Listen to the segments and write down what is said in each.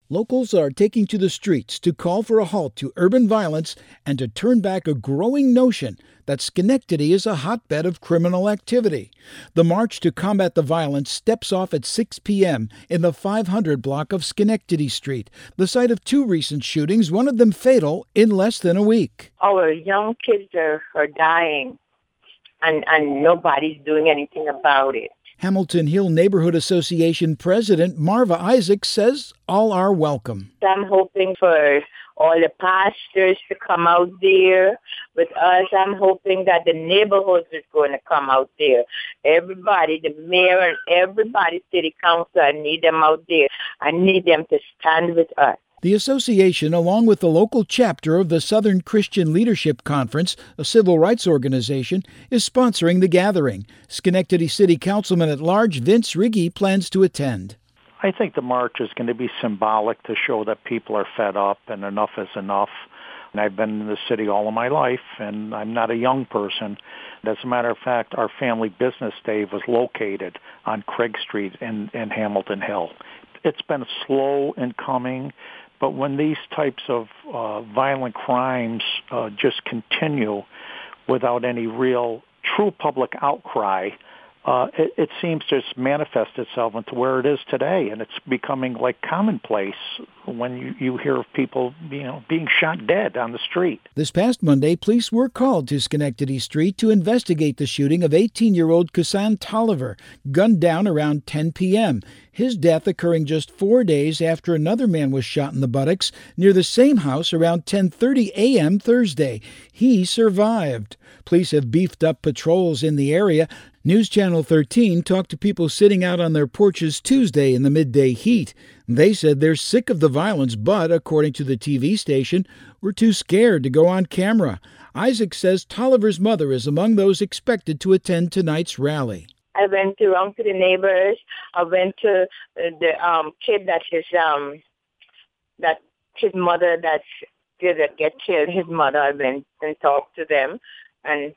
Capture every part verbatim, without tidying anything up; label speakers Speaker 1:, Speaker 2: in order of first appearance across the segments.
Speaker 1: Locals are taking to the streets to call for a halt to urban violence and to turn back a growing notion that Schenectady is a hotbed of criminal activity. The march to combat the violence steps off at six p.m. in the five hundred block of Schenectady Street, the site of two recent shootings, one of them fatal, in less than a week.
Speaker 2: Our young kids are, are dying, and, and nobody's doing anything about it.
Speaker 1: Hamilton Hill Neighborhood Association President Marva Isaac says all are welcome.
Speaker 2: I'm hoping for all the pastors to come out there with us. I'm hoping that the neighborhoods is going to come out there. Everybody, the mayor and everybody, city council, I need them out there. I need them to stand with us.
Speaker 1: The association, along with the local chapter of the Southern Christian Leadership Conference, a civil rights organization, is sponsoring the gathering. Schenectady City Councilman at Large Vince Riggi plans to attend.
Speaker 3: I think the march is going to be symbolic to show that people are fed up and enough is enough. And I've been in the city all of my life, and I'm not a young person. As a matter of fact, our family business, Dave, was located on Craig Street in, in Hamilton Hill. It's been slow in coming. But when these types of uh, violent crimes uh, just continue without any real true public outcry, uh, it, it seems to just manifest itself into where it is today, and it's becoming like commonplace when you, you hear of people, you know, being shot dead on the street.
Speaker 1: This past Monday, police were called to Schenectady Street to investigate the shooting of eighteen-year-old Kasan Tolliver, gunned down around ten p.m., his death occurring just four days after another man was shot in the buttocks near the same house around ten thirty a.m. Thursday. He survived. Police have beefed up patrols in the area. News Channel thirteen talked to people sitting out on their porches Tuesday in the midday heat. They said they're sick of the violence, but, according to the T V station, were too scared to go on camera. Isaac says Tolliver's mother is among those expected to attend tonight's rally.
Speaker 2: I went around to the neighbors. I went to the um, kid that his um that his mother that did get killed. His mother. I went and talked to them, and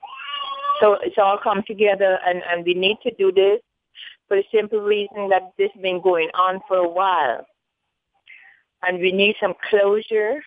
Speaker 2: so it's all come together. And, and we need to do this for the simple reason that this has been going on for a while, and we need some closure.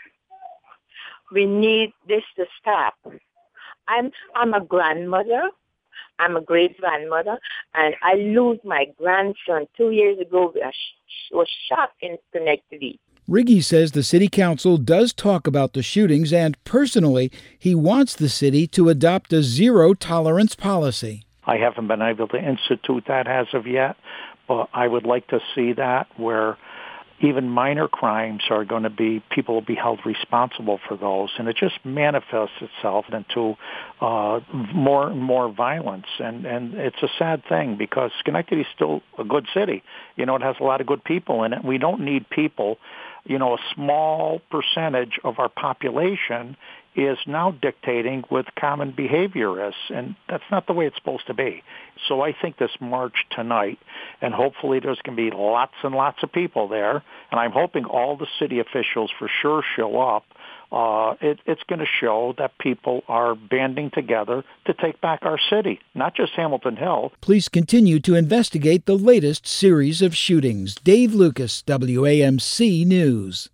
Speaker 2: We need this to stop. I'm I'm a grandmother. I'm a great-grandmother, and I lose my grandson two years ago. He was shot in Schenectady.
Speaker 1: Riggi says the city council does talk about the shootings, and personally, he wants the city to adopt a zero-tolerance policy.
Speaker 3: I haven't been able to institute that as of yet, but I would like to see that where even minor crimes are going to be, people will be held responsible for those. And it just manifests itself into uh, more and more violence. And, and it's a sad thing because Schenectady is still a good city. You know, it has a lot of good people in it. We don't need people. You know, a small percentage of our population is now dictating what common behavior is, and that's not the way it's supposed to be. So I think this march tonight, and hopefully there's going to be lots and lots of people there, and I'm hoping all the city officials for sure show up. Uh, it, it's going to show that people are banding together to take back our city, not just Hamilton Hill.
Speaker 1: Police continue to investigate the latest series of shootings. Dave Lucas, W A M C News.